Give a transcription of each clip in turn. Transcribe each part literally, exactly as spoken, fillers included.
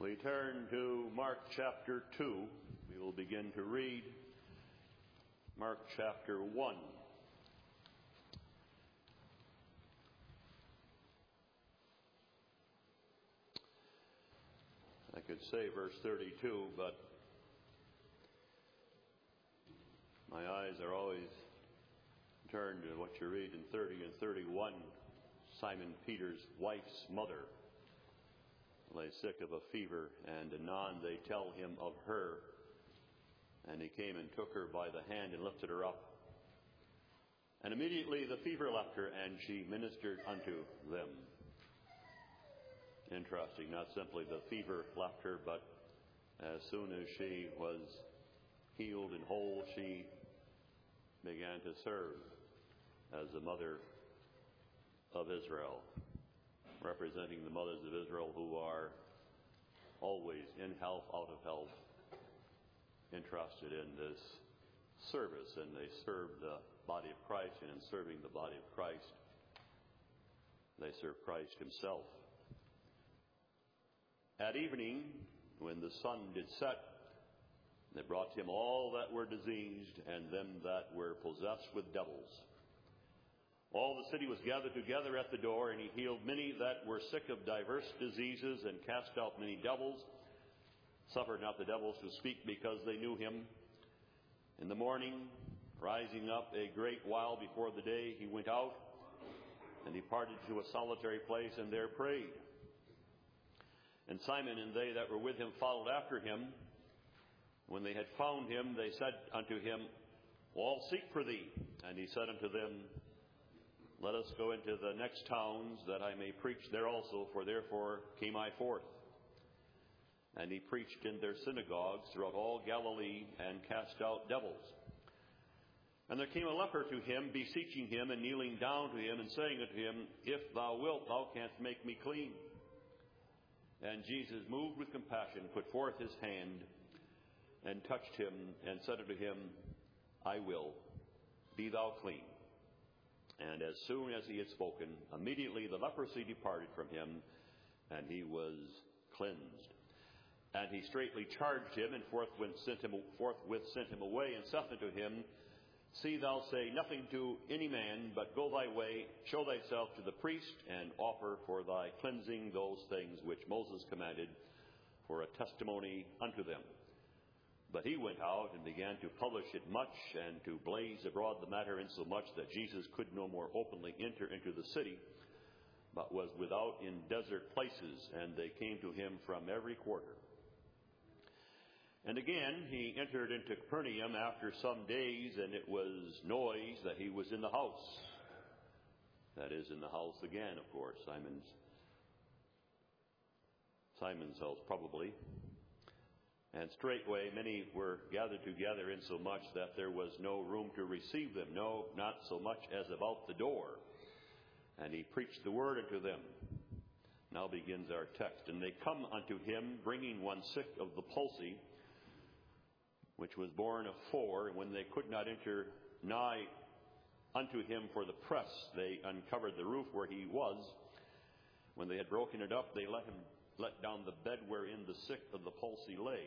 We turn to Mark chapter two. We will begin to read Mark chapter one. I could say verse thirty-two, but my eyes are always turned to what you read in thirty and thirty-one. Simon Peter's wife's mother lay sick of a fever, and anon they tell him of her. And he came and took her by the hand and lifted her up. And immediately the fever left her, and she ministered unto them. Interesting, not simply the fever left her, but as soon as she was healed and whole, she began to serve as the mother of Israel, representing the mothers of Israel who are always in health, out of health, interested in this service, and they serve the body of Christ, and in serving the body of Christ, they serve Christ himself. At evening, when the sun did set, they brought him all that were diseased and them that were possessed with devils. All the city was gathered together at the door, and he healed many that were sick of diverse diseases, and cast out many devils, suffered not the devils to speak, because they knew him. In the morning, rising up a great while before the day, he went out and departed to a solitary place, and there prayed. And Simon and they that were with him followed after him. When they had found him, they said unto him, All seek for thee. And he said unto them, Let us go into the next towns, that I may preach there also, for therefore came I forth. And he preached in their synagogues throughout all Galilee, and cast out devils. And there came a leper to him, beseeching him, and kneeling down to him, and saying unto him, If thou wilt, thou canst make me clean. And Jesus, moved with compassion, put forth his hand, and touched him, and said unto him, I will, be thou clean. And as soon as he had spoken, immediately the leprosy departed from him, and he was cleansed. And he straightly charged him, and forthwith sent him, forthwith sent him away, and saith unto him, See thou say nothing to any man, but go thy way, show thyself to the priest, and offer for thy cleansing those things which Moses commanded, for a testimony unto them. But he went out and began to publish it much, and to blaze abroad the matter, insomuch that Jesus could no more openly enter into the city, but was without in desert places, and they came to him from every quarter. And again he entered into Capernaum after some days, and it was noise that he was in the house. That is, in the house again, of course, Simon's, Simon's house probably. And straightway many were gathered together, insomuch that there was no room to receive them, no, not so much as about the door. And he preached the word unto them. Now begins our text. And they come unto him, bringing one sick of the palsy, which was born of four. And when they could not enter nigh unto him for the press, they uncovered the roof where he was. When they had broken it up, they let him let down the bed wherein the sick of the palsy lay.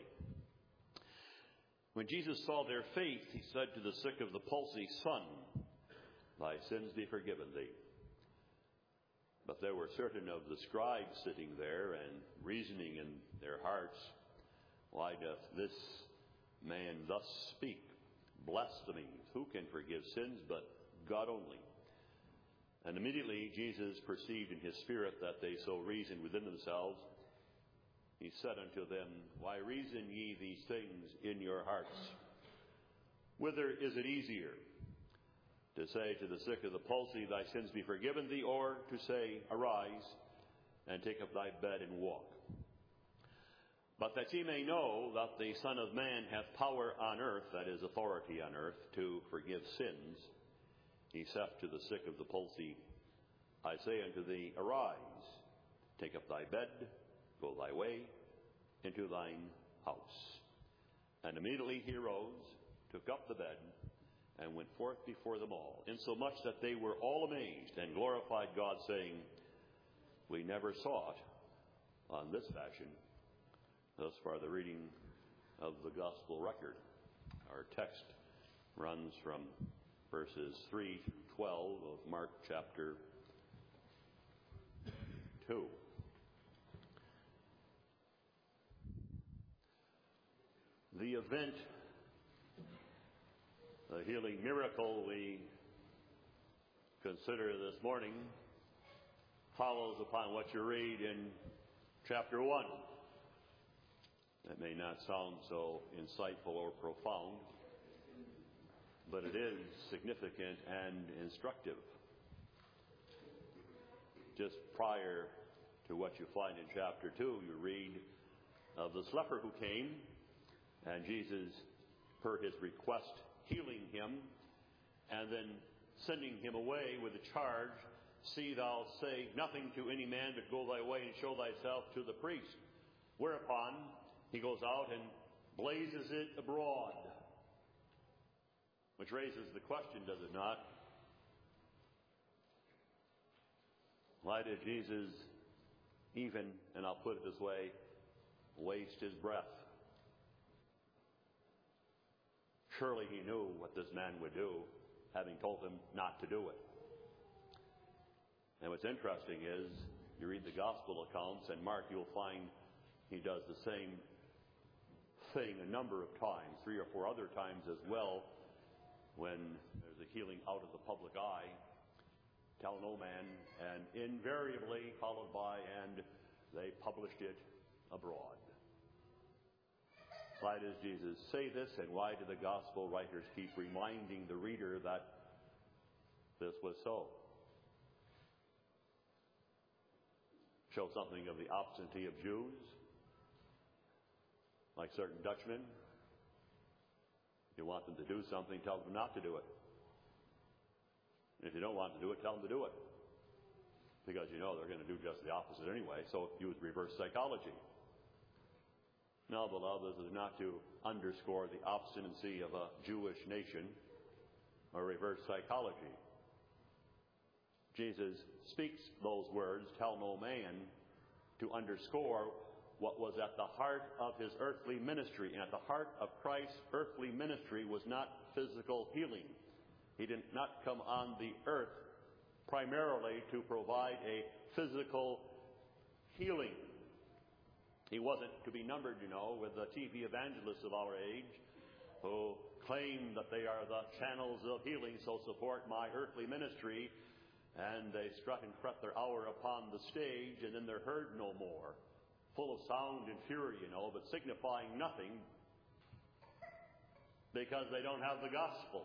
When Jesus saw their faith, he said to the sick of the palsy, Son, thy sins be forgiven thee. But there were certain of the scribes sitting there, and reasoning in their hearts, Why doth this man thus speak blasphemies? Who can forgive sins but God only? And immediately Jesus perceived in his spirit that they so reasoned within themselves. He said unto them, Why reason ye these things in your hearts? Whither is it easier, to say to the sick of the palsy, Thy sins be forgiven thee, or to say, Arise, and take up thy bed and walk? But that ye may know that the Son of Man hath power on earth, that is, authority on earth, to forgive sins, he saith to the sick of the palsy, I say unto thee, Arise, take up thy bed, go thy way into thine house. And immediately he arose, took up the bed, and went forth before them all, insomuch that they were all amazed, and glorified God, saying, We never saw it on this fashion Thus far, the reading of the gospel record. Our text runs from verses three to twelve of Mark chapter two. The event, the healing miracle we consider this morning, follows upon what you read in chapter one. That may not sound so insightful or profound, but it is significant and instructive. Just prior to what you find in chapter two, you read of this leper who came, and Jesus, per his request, healing him, and then sending him away with the charge, "See thou say nothing to any man, but go thy way and show thyself to the priest." Whereupon he goes out and blazes it abroad. Which raises the question, does it not? Why did Jesus even, and I'll put it this way, waste his breath? Surely he knew what this man would do, having told him not to do it. And what's interesting is, you read the gospel accounts, and Mark, you'll find he does the same thing a number of times, three or four other times as well, when there's a healing out of the public eye. Tell no man, and invariably followed by, and they published it abroad. Why does Jesus say this, and why do the gospel writers keep reminding the reader that this was so? Show something of the obstinacy of Jews, like certain Dutchmen. If you want them to do something, tell them not to do it. And if you don't want them to do it, tell them to do it. Because you know they're going to do just the opposite anyway, so use reverse psychology. Now, beloved, this is not to underscore the obstinacy of a Jewish nation or reverse psychology. Jesus speaks those words, "Tell no man," to underscore what was at the heart of his earthly ministry. And at the heart of Christ's earthly ministry was not physical healing. He did not come on the earth primarily to provide a physical healing. He wasn't to be numbered, you know, with the T V evangelists of our age who claim that they are the channels of healing, so support my earthly ministry, and they strut and fret their hour upon the stage, and then they're heard no more, full of sound and fury, you know, but signifying nothing because they don't have the gospel.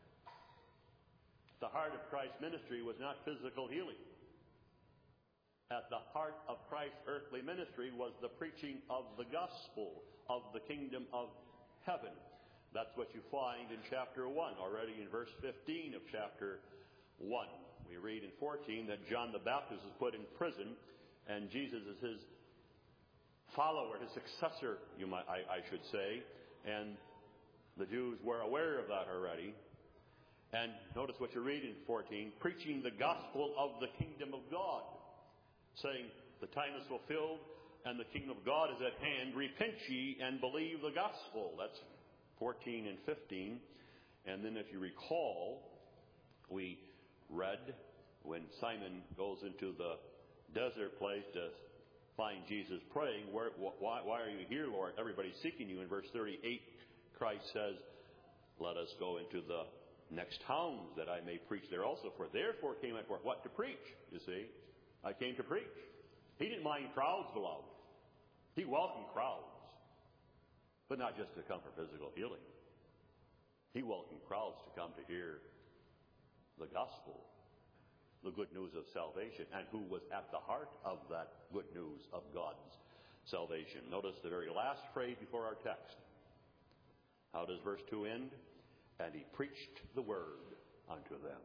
The heart of Christ's ministry was not physical healing. At the heart of Christ's earthly ministry was the preaching of the gospel of the kingdom of heaven. That's what you find in chapter one, already in verse fifteen of chapter one. We read in fourteen that John the Baptist is put in prison, and Jesus is his follower, his successor, you might, I, I should say, and the Jews were aware of that already. And notice what you read in fourteen, preaching the gospel of the kingdom of God, saying, the time is fulfilled and the kingdom of God is at hand. Repent ye and believe the gospel. That's fourteen and fifteen. And then if you recall, we read when Simon goes into the desert place to find Jesus praying, where, why, why are you here, Lord? Everybody's seeking you. In verse thirty-eight, Christ says, let us go into the next towns that I may preach there also. For therefore came I for what? To preach, you see. I came to preach. He didn't mind crowds, beloved. He welcomed crowds, but not just to come for physical healing. He welcomed crowds to come to hear the gospel, the good news of salvation, and who was at the heart of that good news of God's salvation. Notice the very last phrase before our text. How does verse two end? And he preached the word unto them.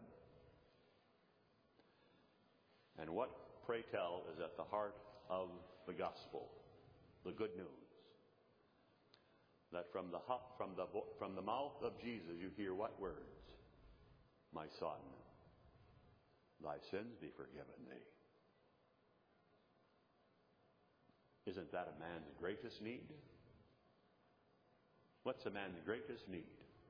And what, pray tell, is at the heart of the gospel? The good news. That from the, from the, from the mouth of Jesus you hear what words? My son, thy sins be forgiven thee. Isn't that a man's greatest need? What's a man's greatest need?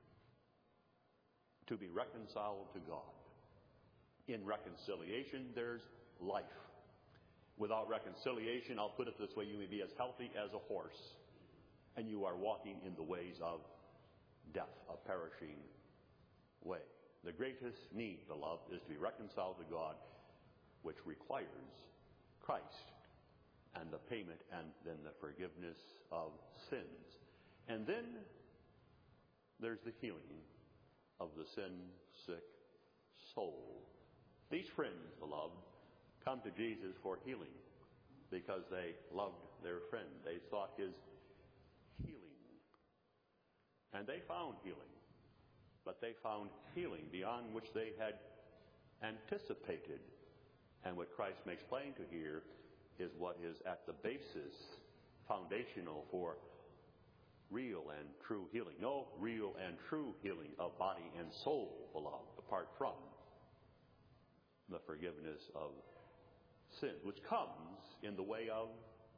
To be reconciled to God. In reconciliation, there's life. Without reconciliation, I'll put it this way, you may be as healthy as a horse, and you are walking in the ways of death, a perishing way. The greatest need, beloved, is to be reconciled to God, which requires Christ and the payment and then the forgiveness of sins. And then there's the healing of the sin-sick soul. These friends, beloved, come to Jesus for healing because they loved their friend. They sought his healing. And they found healing. But they found healing beyond which they had anticipated. And what Christ makes plain to here is what is at the basis, foundational for real and true healing. No real and true healing of body and soul, beloved, apart from the forgiveness of sin, which comes in the way of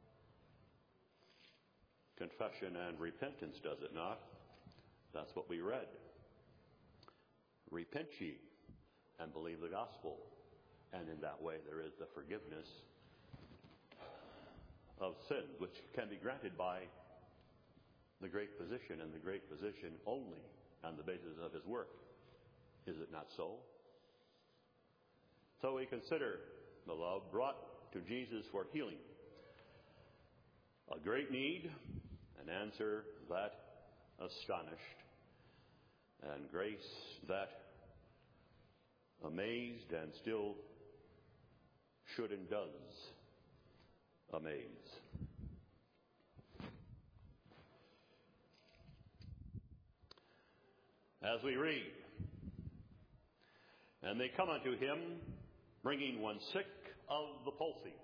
confession and repentance, does it not? That's what we read. Repent ye and believe the gospel. And in that way there is the forgiveness of sin, which can be granted by the great physician, and the great physician only on the basis of his work. Is it not so? So we consider, beloved, brought to Jesus for healing. A great need, an answer that astonished, and grace that amazed and still should and does amaze. As we read, and they come unto him, bringing one sick of the palsy.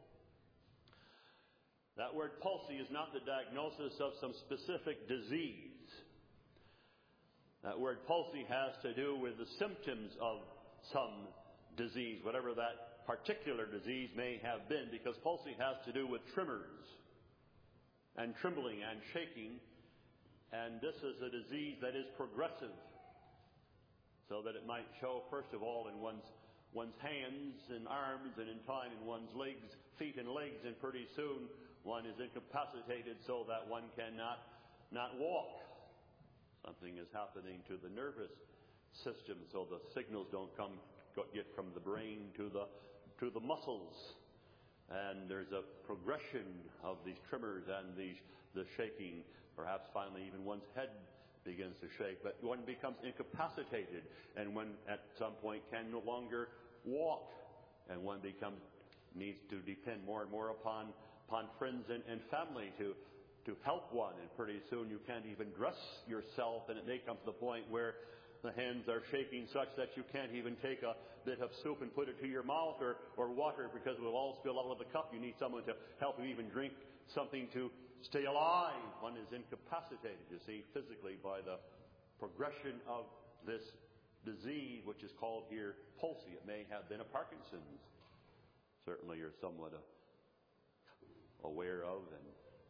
That word palsy is not the diagnosis of some specific disease. That word palsy has to do with the symptoms of some disease, whatever that particular disease may have been, because palsy has to do with tremors and trembling and shaking, and this is a disease that is progressive, so that it might show first of all in one's one's hands and arms, and in time in one's legs, feet and legs, and pretty soon one is incapacitated so that one cannot not walk. Something is happening to the nervous system, so the signals don't come get from the brain to the to the muscles, and there's a progression of these tremors and these the shaking. Perhaps finally even one's head begins to shake, but one becomes incapacitated, and one at some point can no longer walk, and one becomes needs to depend more and more upon upon friends and, and family to to help one, and pretty soon you can't even dress yourself, and it may come to the point where the hands are shaking such that you can't even take a bit of soup and put it to your mouth, or, or water, because it will all spill out of the cup. You need someone to help you even drink something to stay alive. One is incapacitated, you see, physically by the progression of this disease, which is called here palsy. It may have been a Parkinson's. Certainly you're somewhat uh, aware of and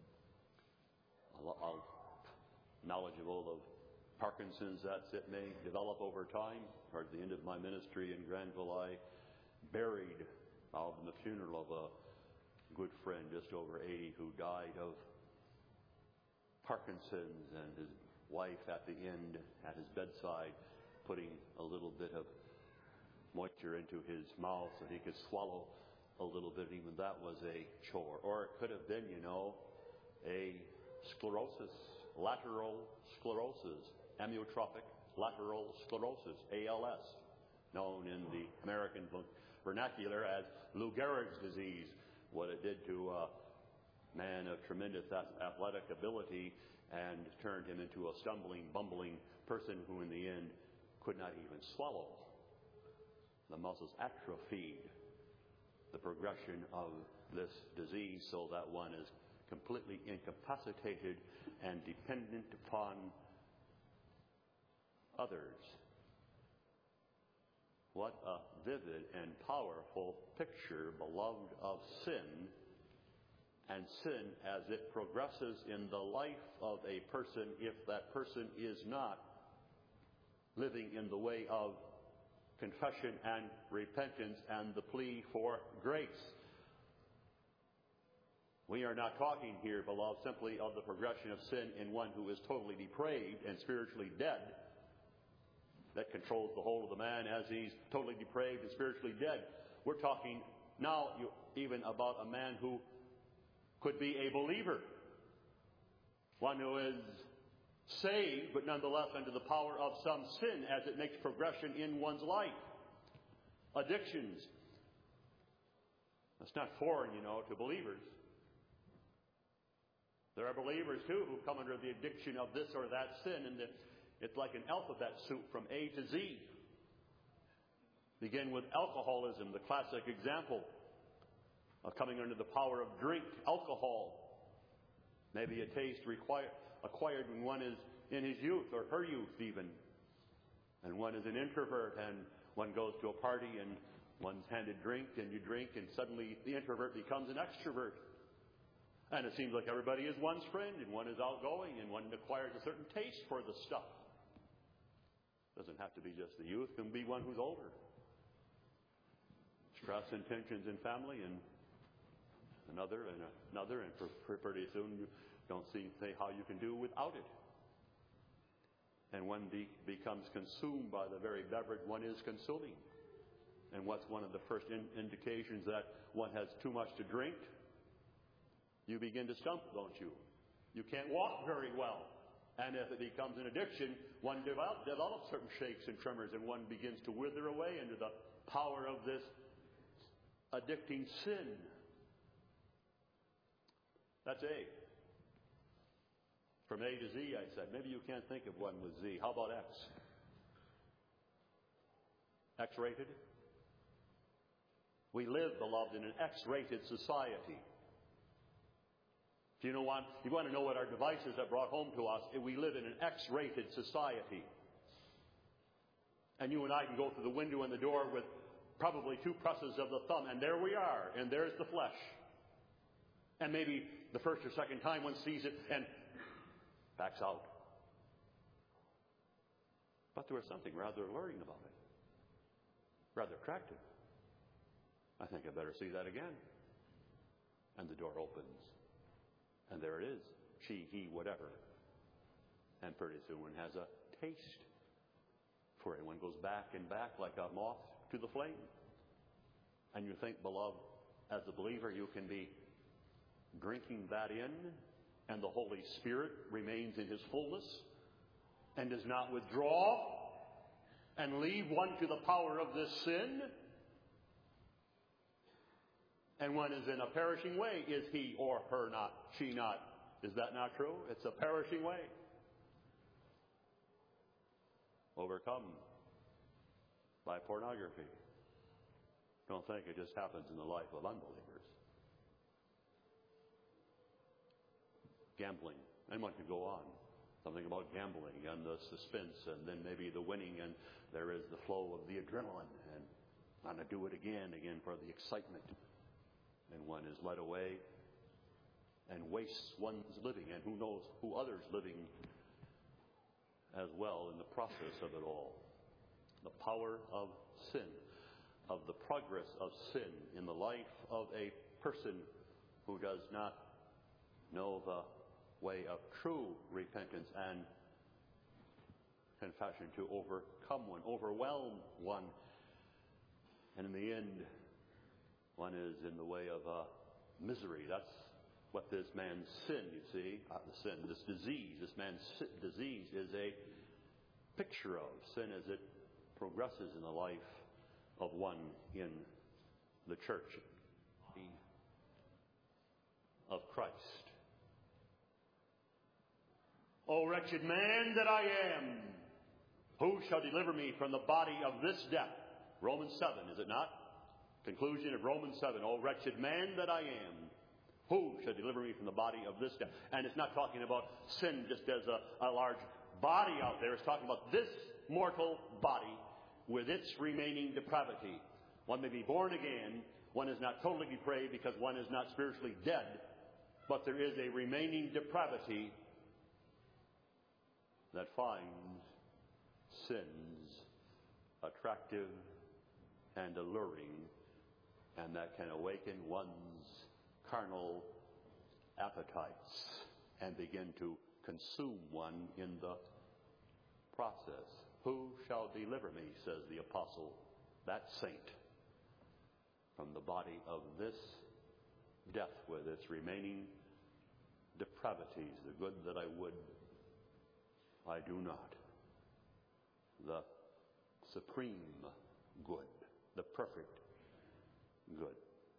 uh, knowledgeable of Parkinson's. That's it may develop over time. Towards the end of my ministry in Granville, I buried out in the funeral of a good friend, just over eighty, who died of Parkinson's, and his wife at the end, at his bedside, putting a little bit of moisture into his mouth so he could swallow a little bit. Even that was a chore. Or it could have been, you know, a sclerosis, lateral sclerosis, amyotrophic lateral sclerosis, A L S, known in the American vernacular as Lou Gehrig's disease. What it did to a man of tremendous athletic ability and turned him into a stumbling, bumbling person who in the end could not even swallow. The muscles atrophied, the progression of this disease, so that one is completely incapacitated and dependent upon others. What a vivid and powerful picture, beloved, of sin and sin as it progresses in the life of a person if that person is not living in the way of confession and repentance and the plea for grace. We are not talking here, beloved, simply of the progression of sin in one who is totally depraved and spiritually dead, that controls the whole of the man as he's totally depraved and spiritually dead. We're talking now even about a man who could be a believer, one who is saved, but nonetheless under the power of some sin as it makes progression in one's life. Addictions. That's not foreign, you know, to believers. There are believers, too, who come under the addiction of this or that sin, and it's like an alphabet soup from A to Z. Begin with alcoholism, the classic example of coming under the power of drink, alcohol. Maybe a taste required, acquired when one is in his youth or her youth even. And one is an introvert and one goes to a party and one's handed drink and you drink and suddenly the introvert becomes an extrovert. And it seems like everybody is one's friend and one is outgoing and one acquires a certain taste for the stuff. Doesn't have to be just the youth, it can be one who's older. Stress and tensions in family and another and another, and pretty soon you don't see say how you can do without it. And one be, becomes consumed by the very beverage one is consuming. And what's one of the first in, indications that one has too much to drink? You begin to stumble, don't you? You can't walk very well. And if it becomes an addiction, one develop, develops certain shakes and tremors, and one begins to wither away under the power of this addicting sin. That's A. From A to Z, I said. Maybe you can't think of one with Z. How about X? X-rated? We live, beloved, in an X-rated society. Do you know what? You want to know what our devices have brought home to us? We live in an X-rated society. And you and I can go through the window and the door with probably two presses of the thumb, and there we are, and there's the flesh. And maybe the first or second time one sees it and backs out. But there was something rather alluring about it. Rather attractive. I think I better see that again. And the door opens. And there it is. She, he, whatever. And pretty soon one has a taste for it. One goes back and back like a moth to the flame. And you think, beloved, as a believer, you can be drinking that in, and the Holy Spirit remains in His fullness and does not withdraw and leave one to the power of this sin. And one is in a perishing way. Is he or her not? She not? Is that not true? It's a perishing way. Overcome by pornography. Don't think it just happens in the life of unbelievers. Gambling. And one could go on. Something about gambling and the suspense and then maybe the winning, and there is the flow of the adrenaline and want to do it again, again for the excitement. And one is led away and wastes one's living, and who knows who others living as well in the process of it all. The power of sin, of the progress of sin in the life of a person who does not know the way of true repentance and confession to overcome one, overwhelm one. And in the end, one is in the way of uh, misery. That's what this man's sin, you see. Uh, the sin, this disease, this man's disease is a picture of sin as it progresses in the life of one in the church of Christ. O wretched man that I am, who shall deliver me from the body of this death? Romans seven, is it not? Conclusion of Romans seven. O wretched man that I am, who shall deliver me from the body of this death? And it's not talking about sin just as a, a large body out there. It's talking about this mortal body with its remaining depravity. One may be born again. One is not totally depraved because one is not spiritually dead. but there is a remaining depravity that finds sins attractive and alluring, and that can awaken one's carnal appetites and begin to consume one in the process. Who shall deliver me, says the apostle, that saint, from the body of this death with its remaining depravities? The good that I would, I do not. The supreme good, the perfect good.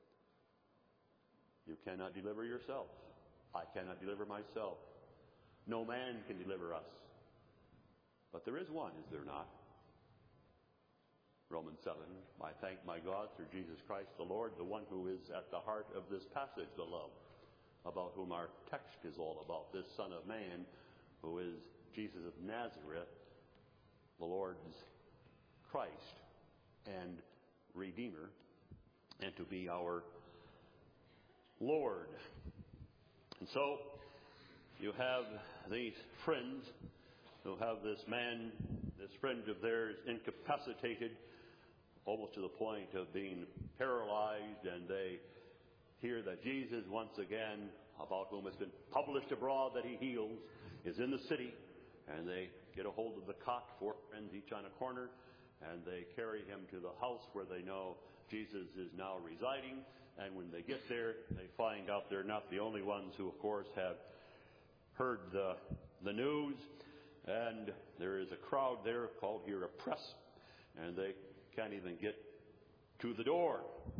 You cannot deliver yourself. I cannot deliver myself. No man can deliver us. But there is one, is there not? Romans seven, I thank my God through Jesus Christ the Lord, the one who is at the heart of this passage, beloved, about whom our text is all about, this Son of Man, who is Jesus of Nazareth, the Lord's Christ and Redeemer, and to be our Lord. And so, you have these friends who have this man, this friend of theirs, incapacitated almost to the point of being paralyzed, and they hear that Jesus, once again, about whom has been published abroad that he heals, is in the city, and they get a hold of the cot, four friends each on a corner, and they carry him to the house where they know Jesus is now residing. And when they get there, they find out they're not the only ones who, of course, have heard the, the news. And there is a crowd there called here a press, and they can't even get to the door.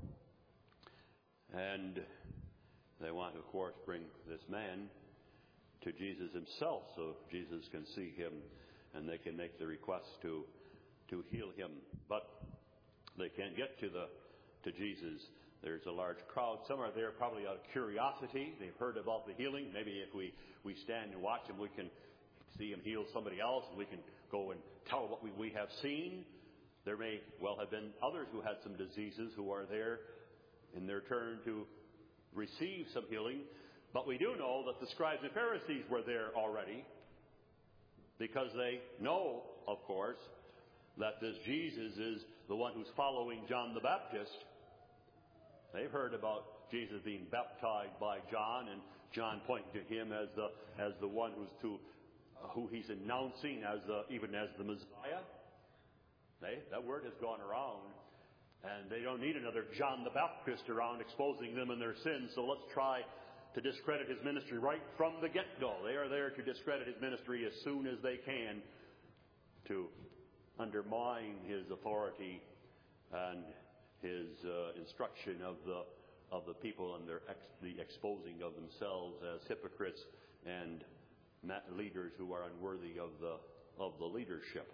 And they want to, of course, bring this man to Jesus himself so Jesus can see him and they can make the request to to heal him. But they can't get to the to Jesus. There's a large crowd. Some are there probably out of curiosity. They've heard about the healing. Maybe if we, we stand and watch him, we can see him heal somebody else, and we can go and tell what we, we have seen. There may well have been others who had some diseases who are there in their turn to receive some healing. But we do know that the scribes and Pharisees were there already, because they know, of course, that this Jesus is the one who's following John the Baptist. They've heard about Jesus being baptized by John, and John pointing to him as the as the one who's to uh, who he's announcing as the, even as the Messiah. They, that word has gone around, and they don't need another John the Baptist around exposing them in their sins. So let's try to discredit his ministry right from the get-go. They are there to discredit his ministry as soon as they can, to undermine his authority and his uh, instruction of the of the people and their ex, the exposing of themselves as hypocrites and leaders who are unworthy of the of the leadership.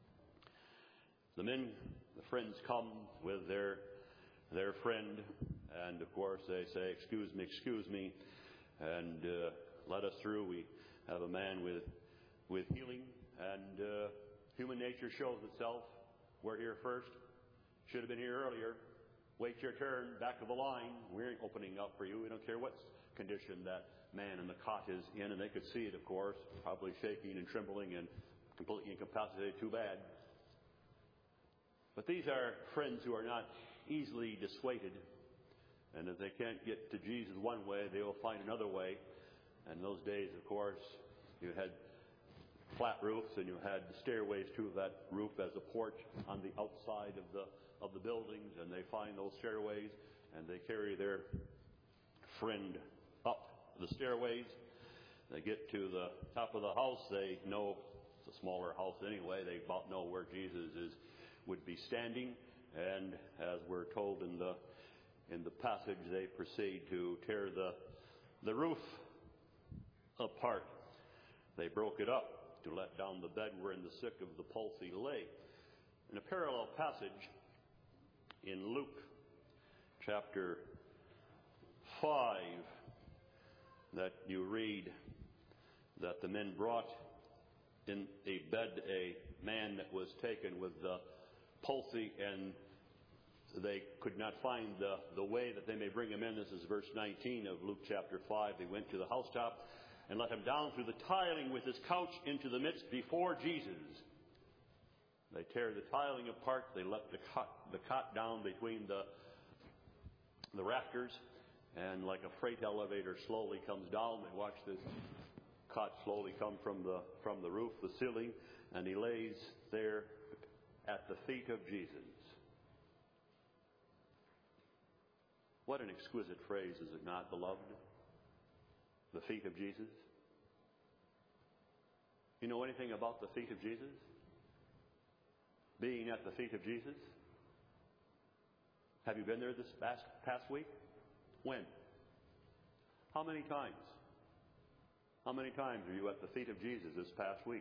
The men, the friends, come with their their friend, and of course they say, "Excuse me, excuse me," and uh, let us through. We have a man with with healing, and uh, human nature shows itself. We're here first. Should have been here earlier. Wait your turn, back of the line. We ain't opening up for you. We don't care what condition that man in the cot is in, and they could see it, of course, probably shaking and trembling and completely incapacitated. Too bad. But these are friends who are not easily dissuaded, and if they can't get to Jesus one way, they will find another way. And in those days, of course, you had flat roofs, and you had stairways to that roof as a porch on the outside of the of the buildings, and they find those stairways, and they carry their friend up the stairways. They get to the top of the house. They know it's a smaller house anyway. They about know where Jesus is would be standing, and as we're told in the in the passage, they proceed to tear the the roof apart. They broke it up to let down the bed wherein the sick of the palsy lay. In a parallel passage in Luke chapter five, that you read that the men brought in a bed a man that was taken with the palsy, and they could not find the, the way that they may bring him in. This is verse nineteen of Luke chapter five. They went to the housetop and let him down through the tiling with his couch into the midst before Jesus. They tear the tiling apart. They let the cot, the cot down between the, the rafters, and like a freight elevator slowly comes down. They watch this cot slowly come from the, from the roof, the ceiling, and he lays there at the feet of Jesus. What an exquisite phrase, is it not, beloved? The feet of Jesus. You know anything about the feet of Jesus? Being at the feet of Jesus? Have you been there this past, past week? When? How many times? How many times are you at the feet of Jesus this past week?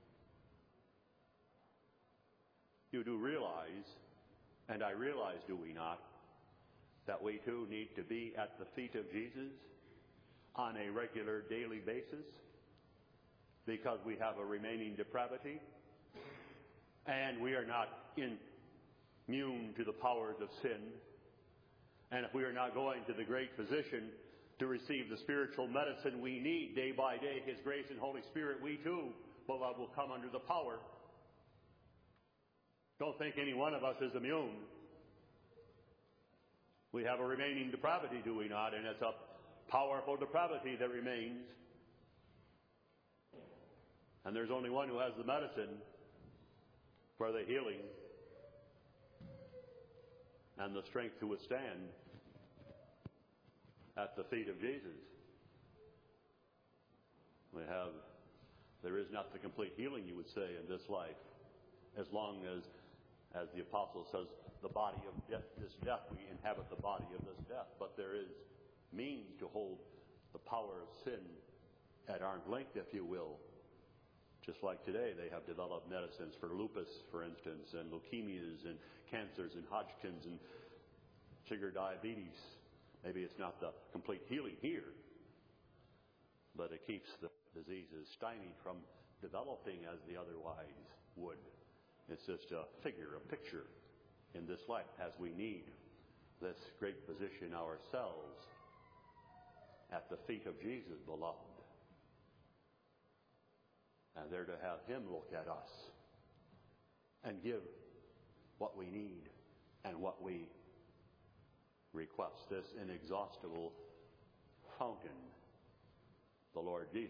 You do realize, and I realize, do we not, that we too need to be at the feet of Jesus on a regular daily basis because we have a remaining depravity and we are not immune to the powers of sin. And if we are not going to the great physician to receive the spiritual medicine we need day by day, His grace and Holy Spirit, we too, beloved, will come under the power. Don't think any one of us is immune. We have a remaining depravity, do we not? And it's a powerful depravity that remains. And there's only one who has the medicine for the healing and the strength to withstand at the feet of Jesus. We have, there is not the complete healing, you would say, in this life, as long as, as the apostle says, the body of death, this death, we inhabit the body of this death. But there is means to hold the power of sin at arm's length, if you will. Just like today, they have developed medicines for lupus, for instance, and leukemias, and cancers, and Hodgkin's, and sugar diabetes. Maybe it's not the complete healing here, but it keeps the diseases stymied from developing as they otherwise would. It's just a figure, a picture in this life, as we need this great physician ourselves at the feet of Jesus, beloved. And there to have Him look at us and give what we need and what we request. This inexhaustible fountain, the Lord Jesus.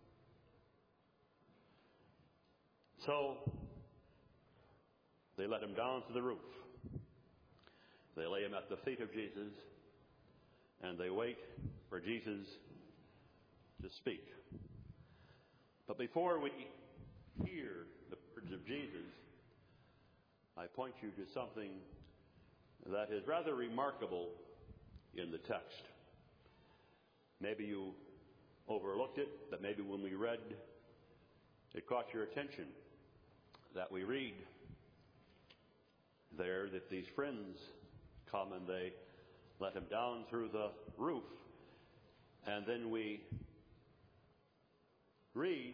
So, they let Him down to the roof. They lay Him at the feet of Jesus, and they wait for Jesus to speak. But before we hear the words of Jesus, I point you to something that is rather remarkable in the text. Maybe you overlooked it, but maybe when we read, it caught your attention. That we read there that these friends come and they let Him down through the roof. And then we read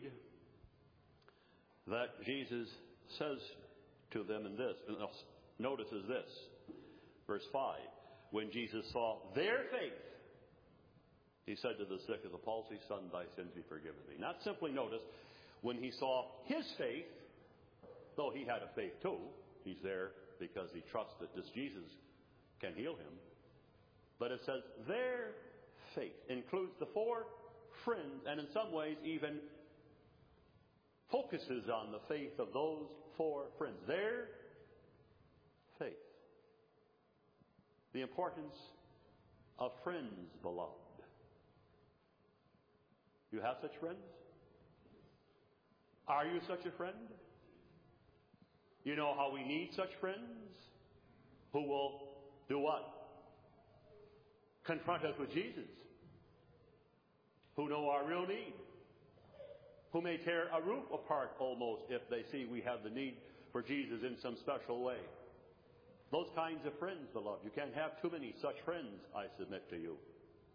that Jesus says to them in this, notices this, verse five, when Jesus saw their faith, He said to the sick of the palsy, Son, thy sins be forgiven thee. Not simply notice, when He saw his faith, though he had a faith too, he's there because he trusts that this Jesus can heal him. But it says their faith includes the four friends, and in some ways even focuses on the faith of those four friends. Their faith. The importance of friends, beloved. You have such friends? Are you such a friend? You know how we need such friends? Who will do what? Confront us with Jesus. Who know our real need. Who may tear a roof apart almost if they see we have the need for Jesus in some special way. Those kinds of friends, beloved. You can't have too many such friends, I submit to you.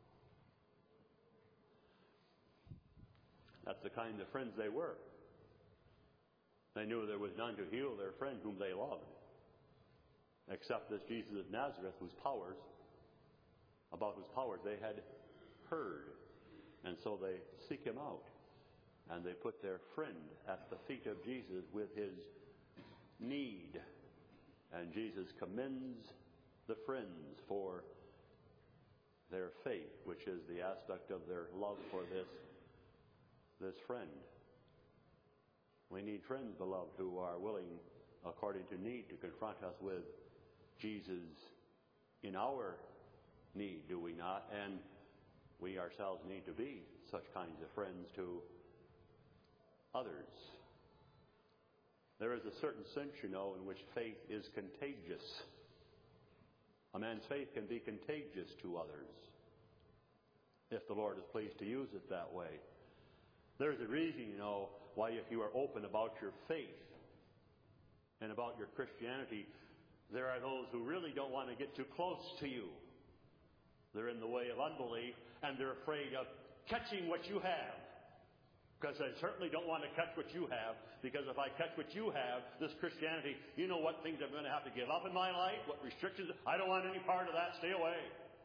That's the kind of friends they were. They knew there was none to heal their friend whom they loved. except this Jesus of Nazareth, whose powers, about whose powers they had heard. And so they seek him out, and they put their friend at the feet of Jesus with his need. And Jesus commends the friends for their faith, which is the aspect of their love for this, this friend. We need friends, beloved, who are willing, according to need, to confront us with Jesus in our need, do we not? And we ourselves need to be such kinds of friends to others. There is a certain sense, you know, in which faith is contagious. A man's faith can be contagious to others if the Lord is pleased to use it that way. There's a reason, you know, why if you are open about your faith and about your Christianity, there are those who really don't want to get too close to you. They're in the way of unbelief, and they're afraid of catching what you have. Because I certainly don't want to catch what you have, because if I catch what you have, this Christianity, you know what things I'm going to have to give up in my life, what restrictions. I don't want any part of that. Stay away.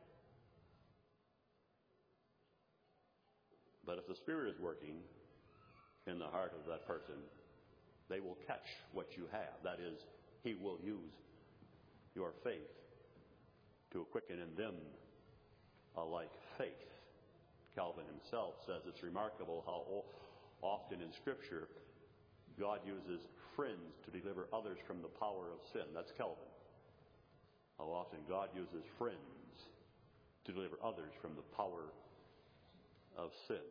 But if the Spirit is working in the heart of that person, they will catch what you have. That is, He will use your faith to quicken in them a like faith. Calvin himself says it's remarkable how often in Scripture God uses friends to deliver others from the power of sin. That's Calvin. How often God uses friends to deliver others from the power of sin.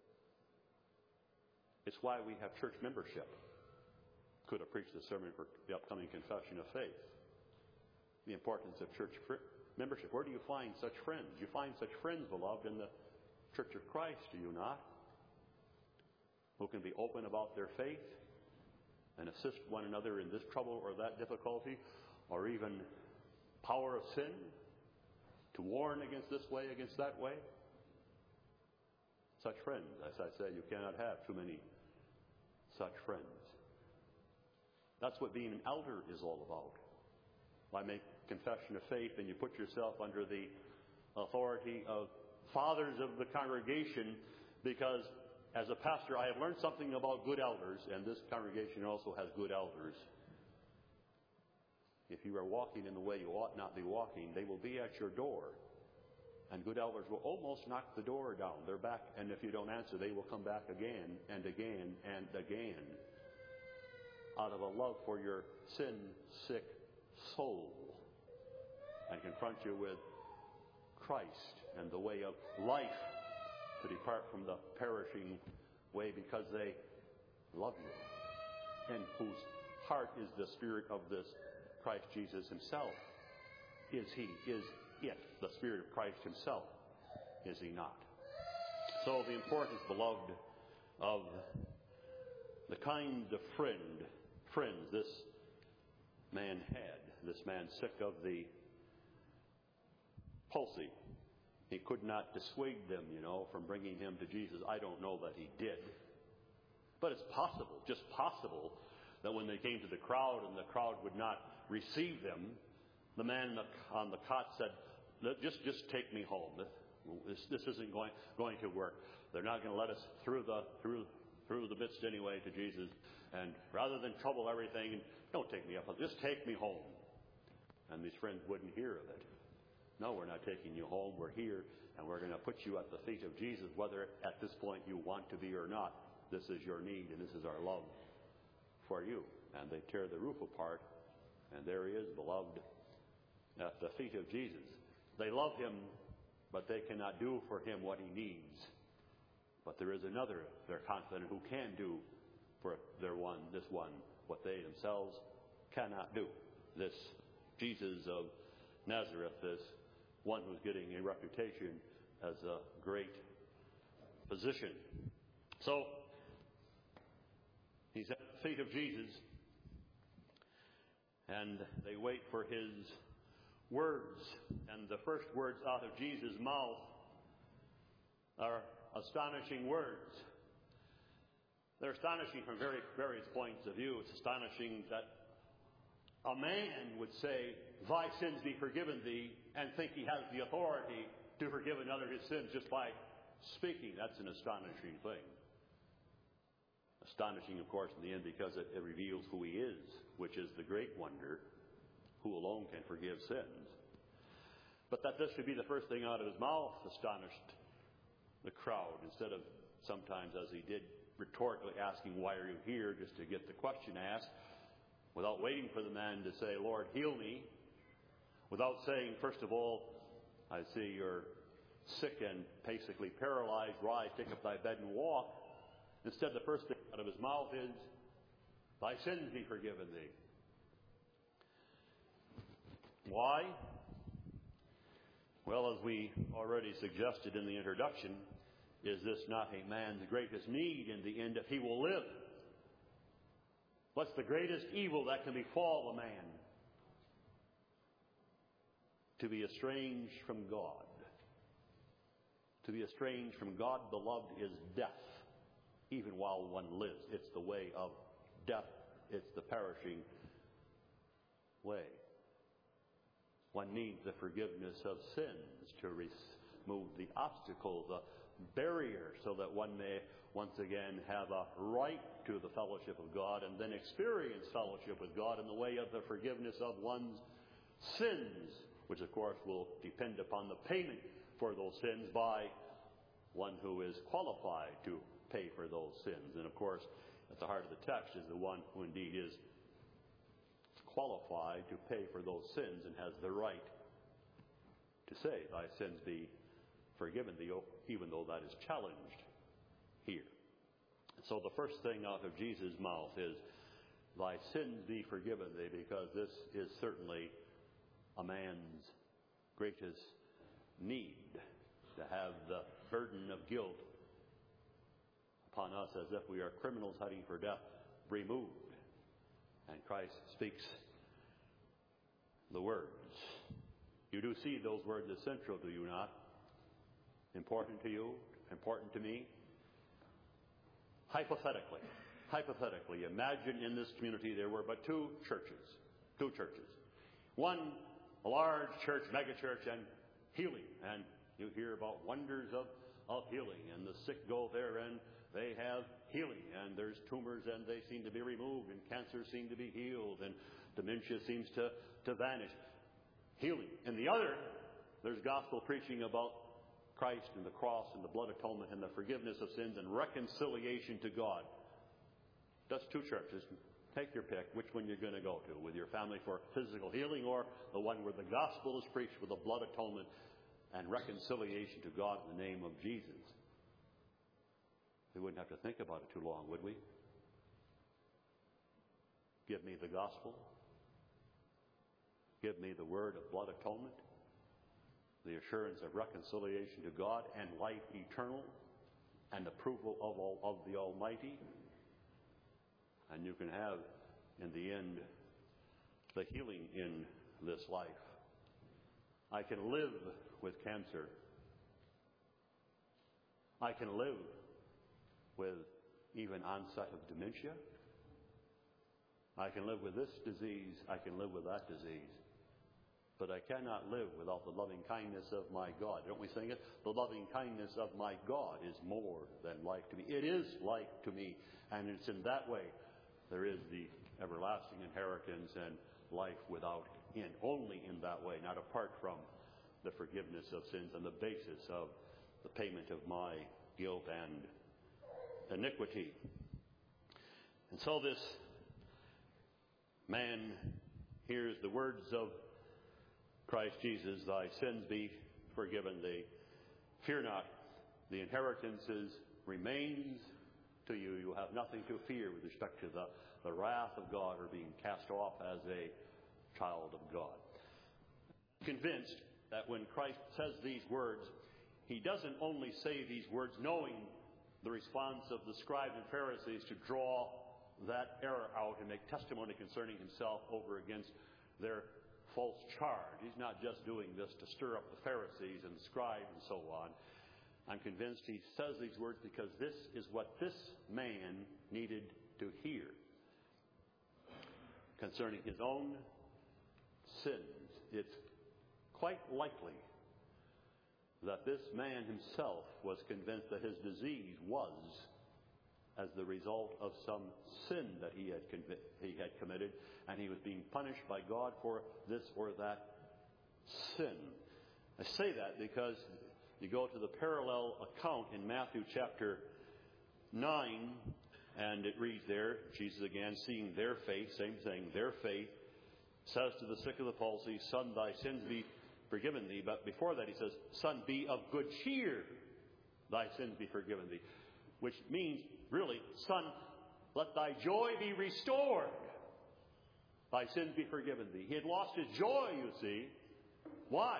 It's why we have church membership. Could have preached the sermon for the upcoming Confession of Faith. The importance of church membership. Where do you find such friends? You find such friends, beloved, in the Church of Christ, do you not? Who can be open about their faith and assist one another in this trouble or that difficulty, or even power of sin, to warn against this way, against that way. Such friends, as I say, you cannot have too many such friends. That's what being an elder is all about. Why make confession of faith and you put yourself under the authority of fathers of the congregation, because as a pastor I have learned something about good elders, and this congregation also has good elders. If you are walking in the way you ought not be walking, they will be at your door. And good elders will almost knock the door down. They're back, and if you don't answer, they will come back again and again and again out of a love for your sin-sick soul, and confront you with Christ and the way of life, to depart from the perishing way, because they love you, in whose heart is the Spirit of this Christ Jesus himself. Is he, is it the Spirit of Christ himself? Is he not? So the importance, beloved, of the kind of friend, friends this man had, this man sick of the palsy. He could not dissuade them, you know, from bringing him to Jesus. I don't know that he did. But it's possible, just possible, that when they came to the crowd and the crowd would not receive them, the man on the cot said, just, just take me home. This, this isn't going, going to work. They're not going to let us through the, through, through the midst anyway to Jesus. And rather than trouble everything, don't take me up. Just take me home. And these friends wouldn't hear of it. No, we're not taking you home. We're here, and we're going to put you at the feet of Jesus, whether at this point you want to be or not. This is your need, and this is our love for you. And they tear the roof apart, and there he is, beloved, at the feet of Jesus. They love him, but they cannot do for him what he needs. But there is another, they're confident, who can do for their one, this one, what they themselves cannot do. This Jesus of Nazareth, this one who's getting a reputation as a great physician. So, he's at the feet of Jesus, and they wait for his words. And the first words out of Jesus' mouth are astonishing words. They're astonishing from very various points of view. It's astonishing that a man would say, thy sins be forgiven thee, and think he has the authority to forgive another his sins just by speaking. That's an astonishing thing. Astonishing, of course, in the end, because it, it reveals who he is, which is the great wonder, who alone can forgive sins. But that this should be the first thing out of his mouth astonished the crowd, instead of sometimes, as he did, rhetorically asking, why are you here, just to get the question asked, without waiting for the man to say, Lord, heal me, without saying, first of all, I see you're sick and basically paralyzed, rise, take up thy bed and walk. Instead, the first thing out of his mouth is, thy sins be forgiven thee. Why? Well, as we already suggested in the introduction, is this not a man's greatest need in the end if he will live? What's the greatest evil that can befall a man? To be estranged from God. To be estranged from God, beloved, is death, even while one lives. It's the way of death. It's the perishing way. One needs the forgiveness of sins to remove the obstacle, the barrier, so that one may once again have a right to the fellowship of God and then experience fellowship with God in the way of the forgiveness of one's sins, which of course will depend upon the payment for those sins by one who is qualified to pay for those sins. And of course, at the heart of the text is the one who indeed is qualified to pay for those sins and has the right to say, thy sins be forgiven thee, even though that is challenged here. So the first thing out of Jesus' mouth is, thy sins be forgiven thee, because this is certainly a man's greatest need, to have the burden of guilt upon us as if we are criminals heading for death removed. And Christ speaks the words. You do see those words as central, do you not? Important to you, important to me. Hypothetically, hypothetically, imagine in this community there were but two churches, two churches. One, a large church, megachurch, and healing. And you hear about wonders of, of healing, and the sick go there and they have healing, and there's tumors and they seem to be removed, and cancer seem to be healed, and dementia seems to, to vanish. Healing. In the other, there's gospel preaching about Christ and the cross and the blood atonement and the forgiveness of sins and reconciliation to God. That's two churches. Take your pick, which one you're going to go to, with your family for physical healing, or the one where the gospel is preached with the blood atonement and reconciliation to God in the name of Jesus. We wouldn't have to think about it too long, would we? Give me the gospel. Give me the word of blood atonement, the assurance of reconciliation to God and life eternal, and approval of, all, of the Almighty. And you can have, in the end, the healing in this life. I can live with cancer. I can live with even onset of dementia. I can live with this disease. I can live with that disease. But I cannot live without the loving kindness of my God. Don't we sing it? The loving kindness of my God is more than life to me. It is life to me. And it's in that way there is the everlasting inheritance and life without end. Only in that way, not apart from the forgiveness of sins and the basis of the payment of my guilt and iniquity. And so this man hears the words of Christ Jesus, thy sins be forgiven thee. Fear not, the inheritance is, remains to you. You have nothing to fear with respect to the, the wrath of God or being cast off as a child of God. I'm convinced that when Christ says these words, he doesn't only say these words knowing the response of the scribes and Pharisees to draw that error out and make testimony concerning himself over against their false charge. He's not just doing this to stir up the Pharisees and the scribes and so on. I'm convinced he says these words because this is what this man needed to hear concerning his own sins. It's quite likely that this man himself was convinced that his disease was as the result of some sin that he had convi- he had committed, and he was being punished by God for this or that sin. I say that because you go to the parallel account in Matthew chapter nine, and it reads there, Jesus again, seeing their faith, same thing, their faith, says to the sick of the palsy, Son, thy sins be forgiven thee. But before that he says, Son, be of good cheer, thy sins be forgiven thee. Which means, really, Son, let thy joy be restored. Thy sins be forgiven thee. He had lost his joy, you see. Why?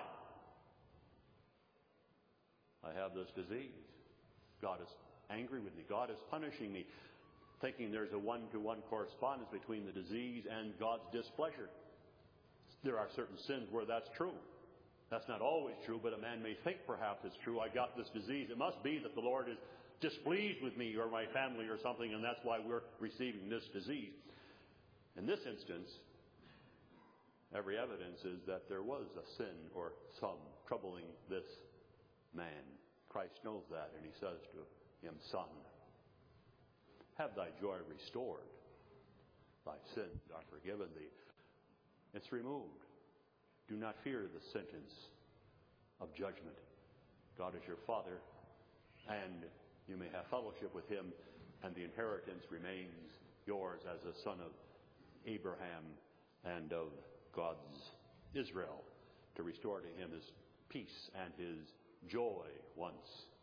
I have this disease. God is angry with me. God is punishing me. Thinking there's a one-to-one correspondence between the disease and God's displeasure. There are certain sins where that's true. That's not always true, but a man may think perhaps it's true. I got this disease. It must be that the Lord is displeased with me or my family or something, and that's why we're receiving this disease. In this instance, every evidence is that there was a sin or some troubling this man. Christ knows that, and he says to him, Son, have thy joy restored. Thy sins are forgiven thee. It's removed. Do not fear the sentence of judgment. God is your Father, and you may have fellowship with him, and the inheritance remains yours as a son of Abraham and of God's Israel, to restore to him his peace and his joy once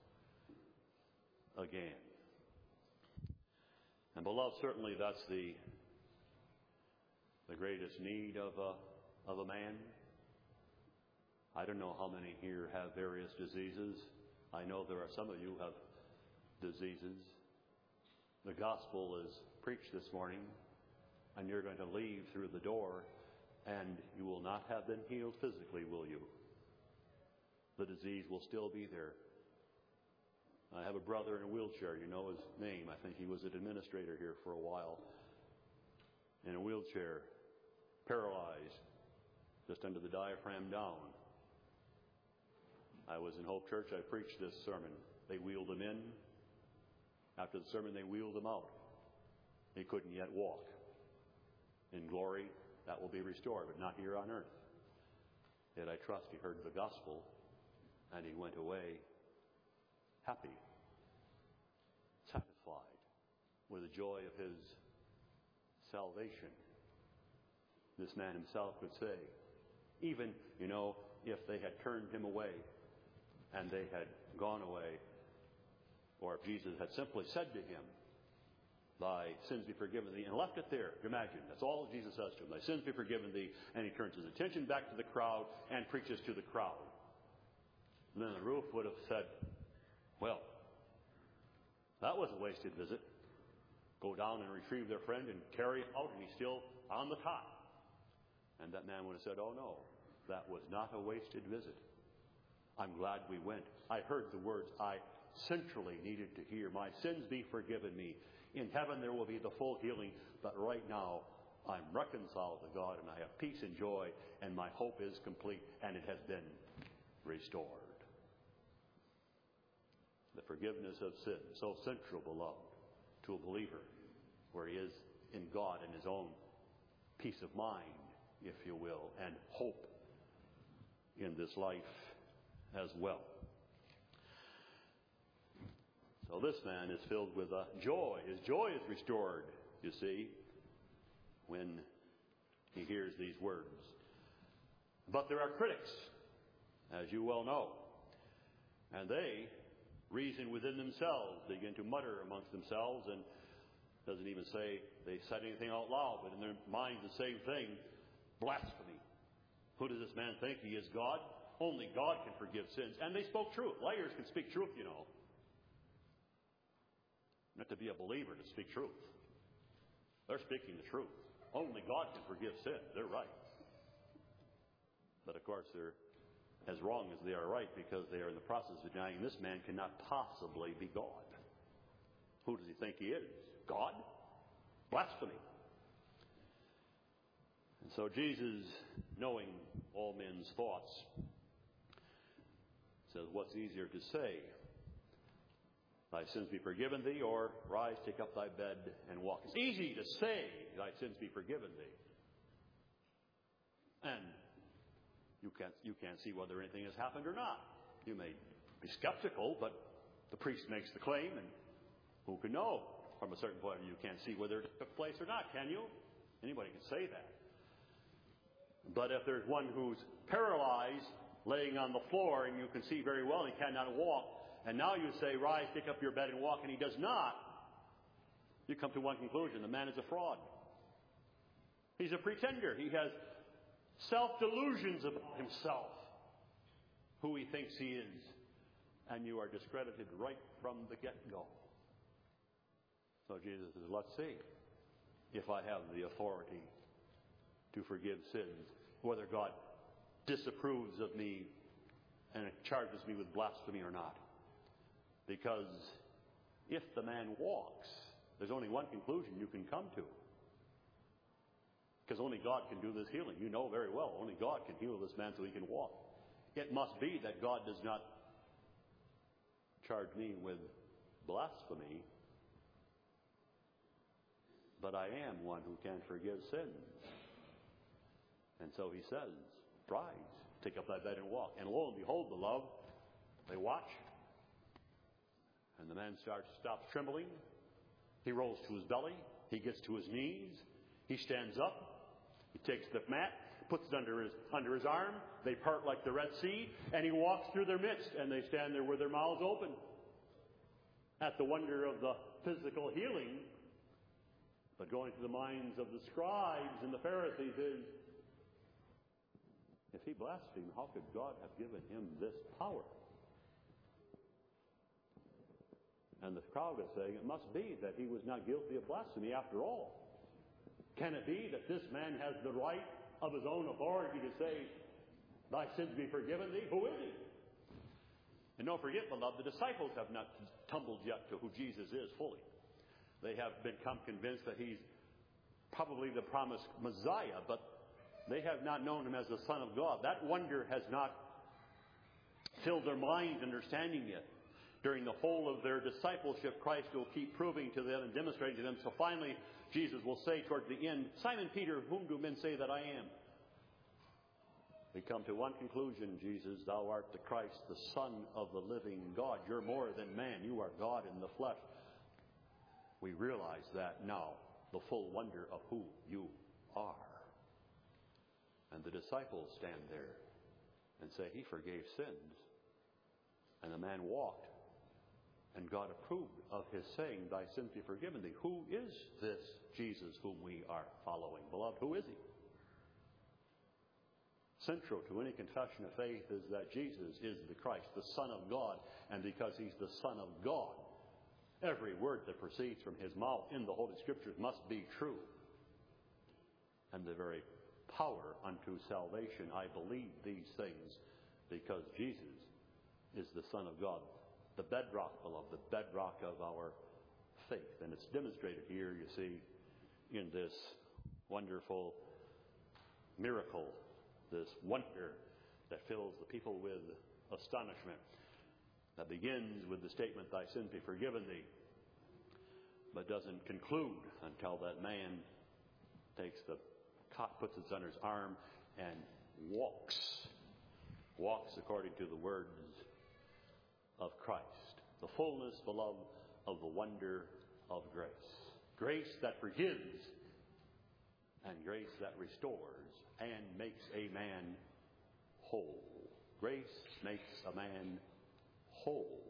again. And beloved, certainly that's the the greatest need of a, of a man. I don't know how many here have various diseases. I know there are some of you who have diseases. The gospel is preached this morning, and you're going to leave through the door, and you will not have been healed physically, will you? The disease will still be there. I have a brother in a wheelchair. You know his name. I think he was an administrator here for a while. In a wheelchair, paralyzed, just under the diaphragm down. I was in Hope Church. I preached this sermon. They wheeled him in. After the sermon, they wheeled him out. He couldn't yet walk. In glory, that will be restored, but not here on earth. Yet I trust he heard the gospel, and he went away happy, satisfied with the joy of his salvation. This man himself could say, even, you know, if they had turned him away and they had gone away, or if Jesus had simply said to him, thy sins be forgiven thee, and left it there. Imagine, that's all Jesus says to him. Thy sins be forgiven thee, and he turns his attention back to the crowd and preaches to the crowd. And then the roof would have said, well, that was a wasted visit. Go down and retrieve their friend and carry him out, and he's still on the top. And that man would have said, oh no, that was not a wasted visit. I'm glad we went. I heard the words I centrally needed to hear. My sins be forgiven me. In heaven there will be the full healing, but right now I'm reconciled to God, and I have peace and joy, and my hope is complete, and it has been restored. The forgiveness of sin, so central, beloved, to a believer, where he is in God and his own peace of mind, if you will, and hope in this life as well. So this man is filled with uh, joy. His joy is restored, you see, when he hears these words. But there are critics, as you well know, and they reason within themselves, begin to mutter amongst themselves, and doesn't even say they said anything out loud, but in their minds the same thing, blasphemy. Who does this man think he is, God? Only God can forgive sins. And they spoke truth. Liars can speak truth, you know. Not to be a believer to speak truth. They're speaking the truth. Only God can forgive sin. They're right. But of course they're as wrong as they are right, because they are in the process of denying this man cannot possibly be God. Who does he think he is? God? Blasphemy. And So Jesus, knowing all men's thoughts, says, what's easier to say? Thy sins be forgiven thee, or rise, take up thy bed, and walk. It's easy to say, thy sins be forgiven thee. And you can't, you can't see whether anything has happened or not. You may be skeptical, but the priest makes the claim, and who can know? From a certain point of view, you can't see whether it took place or not, can you? Anybody can say that. But if there's one who's paralyzed, laying on the floor, and you can see very well he cannot walk, and now you say, rise, pick up your bed and walk, and he does not, you come to one conclusion: the man is a fraud. He's a pretender. He has self-delusions about himself, who he thinks he is, and you are discredited right from the get-go. So Jesus says, let's see if I have the authority to forgive sins, whether God disapproves of me and charges me with blasphemy or not. Because if the man walks, there's only one conclusion you can come to. Because only God can do this healing. You know very well, only God can heal this man so he can walk. It must be that God does not charge me with blasphemy, but I am one who can forgive sins. And so he says, rise, take up thy bed and walk. And lo and behold, beloved, they watch. And the man starts, stops trembling. He rolls to his belly. He gets to his knees. He stands up. He takes the mat, puts it under his, under his arm. They part like the Red Sea. And he walks through their midst. And they stand there with their mouths open at the wonder of the physical healing. But going to the minds of the scribes and the Pharisees is, if he blasphemed, how could God have given him this power? And the crowd is saying, it must be that he was not guilty of blasphemy after all. Can it be that this man has the right of his own authority to say, thy sins be forgiven thee? Who is he? And don't forget, beloved, the disciples have not tumbled yet to who Jesus is fully. They have become convinced that he's probably the promised Messiah, but they have not known him as the Son of God. That wonder has not filled their minds understanding it. During the whole of their discipleship, Christ will keep proving to them and demonstrating to them. So finally, Jesus will say toward the end, Simon Peter, whom do men say that I am? We come to one conclusion, Jesus, thou art the Christ, the Son of the living God. You're more than man. You are God in the flesh. We realize that now, the full wonder of who you are. And the disciples stand there and say, he forgave sins. And the man walked. And God approved of his saying, thy sins be forgiven thee. Who is this Jesus whom we are following? Beloved, who is he? Central to any confession of faith is that Jesus is the Christ, the Son of God. And because he's the Son of God, every word that proceeds from his mouth in the Holy Scriptures must be true. And the very power unto salvation, I believe these things because Jesus is the Son of God. The bedrock, beloved, the bedrock of our faith. And it's demonstrated here, you see, in this wonderful miracle, this wonder that fills the people with astonishment. That begins with the statement, thy sins be forgiven thee, but doesn't conclude until that man takes the cot, puts it under his arm, and walks. Walks according to the words of Christ. The fullness, beloved, of the wonder of grace. Grace that forgives, and grace that restores, and makes a man whole. Grace makes a man whole.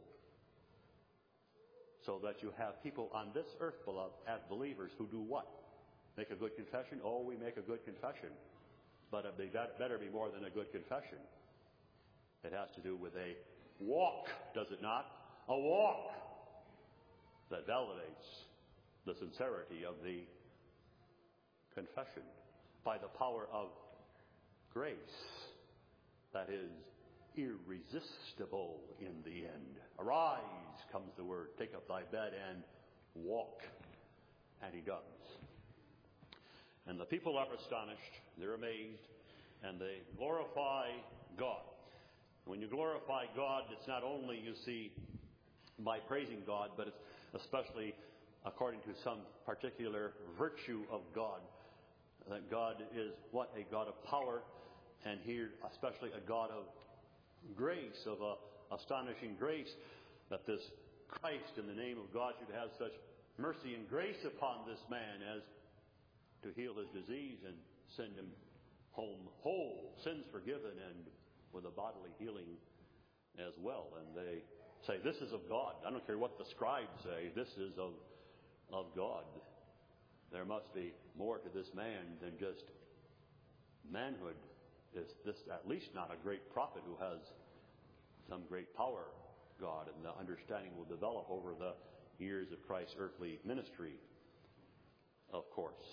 So that you have people on this earth, beloved, as believers who do what? Make a good confession? Oh, we make a good confession. But that better be more than a good confession. It has to do with a walk, does it not? A walk that validates the sincerity of the confession by the power of grace that is irresistible in the end. Arise, comes the word. Take up thy bed and walk. And he does. And the people are astonished, they're amazed, and they glorify God. When you glorify God, it's not only, you see, by praising God, but it's especially according to some particular virtue of God. That God is what? A God of power, and here especially a God of grace, of a astonishing grace, that this Christ in the name of God should have such mercy and grace upon this man as to heal his disease and send him home whole, sins forgiven, and with a bodily healing as well. And they say, this is of God. I don't care what the scribes say, this is of, of God. There must be more to this man than just manhood. Is this at least not a great prophet who has some great power, God? And the understanding will develop over the years of Christ's earthly ministry, of course.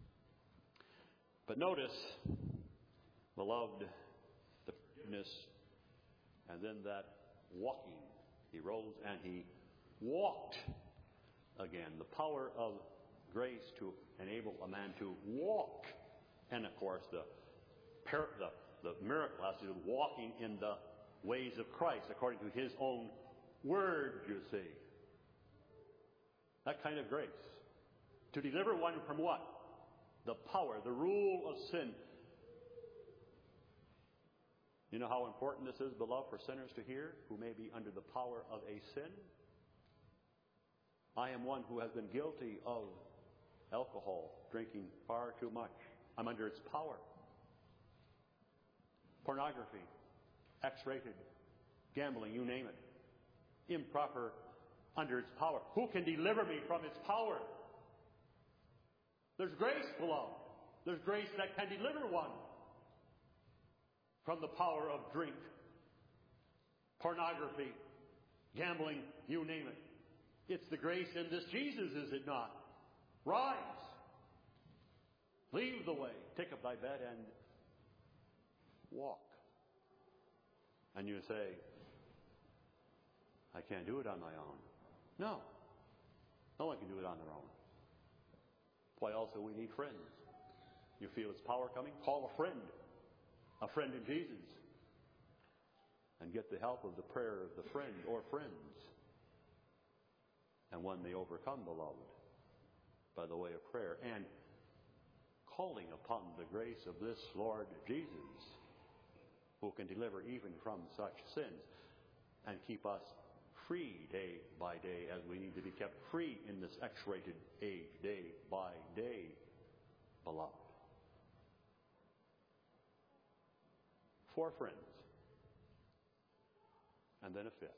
But notice, beloved, the forgiveness, and then that walking. He rose and he walked again. The power of grace to enable a man to walk. And of course, the, the, the miracle has to do with walking in the ways of Christ, according to his own word, you see. That kind of grace. To deliver one from what? The power, the rule of sin. You know how important this is, beloved, for sinners to hear who may be under the power of a sin? I am one who has been guilty of alcohol, drinking far too much. I'm under its power. Pornography, X-rated, gambling, you name it. Improper, under its power. Who can deliver me from its power? There's grace, beloved. There's grace that can deliver one from the power of drink, pornography, gambling, you name it. It's the grace in this Jesus, is it not? Rise. Leave the way. Take up thy bed and walk. And you say, I can't do it on my own. No. No one can do it on their own. Why also we need friends. You feel its power coming? Call a friend. A friend in Jesus. And get the help of the prayer of the friend or friends. And when they overcome, beloved, by the way of prayer and calling upon the grace of this Lord Jesus, who can deliver even from such sins and keep us free day by day, as we need to be kept free in this X-rated age, day by day, beloved. Four friends, and then a fifth,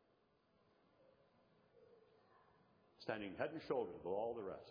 standing head and shoulders with all the rest.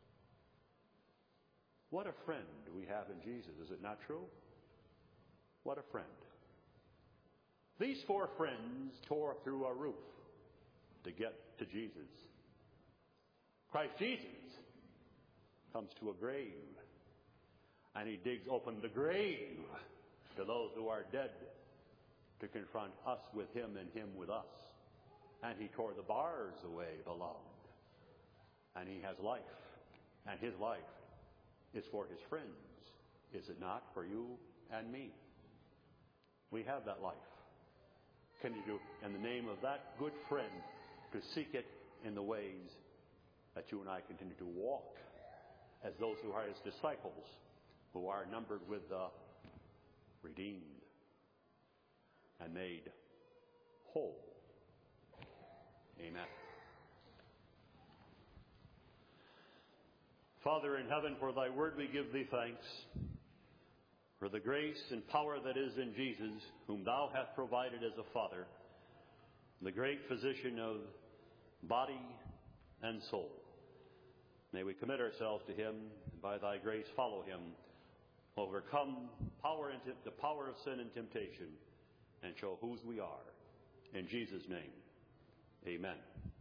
What a friend we have in Jesus, is it not true? What a friend. These four friends tore through a roof to get to Jesus. Christ Jesus comes to a grave, and he digs open the grave to those who are dead to confront us with him and him with us. And he tore the bars away, beloved. And he has life, and his life is for his friends. Is it not for you and me? We have that life. Can you do, in the name of that good friend, to seek it in the ways that you and I continue to walk as those who are his disciples, who are numbered with the redeemed and made whole. Amen. Father in heaven, for thy word we give thee thanks, for the grace and power that is in Jesus, whom thou hast provided as a Father, the great physician of body and soul. May we commit ourselves to him, and by thy grace follow him, overcome power and the power of sin and temptation, and show whose we are. In Jesus' name, amen.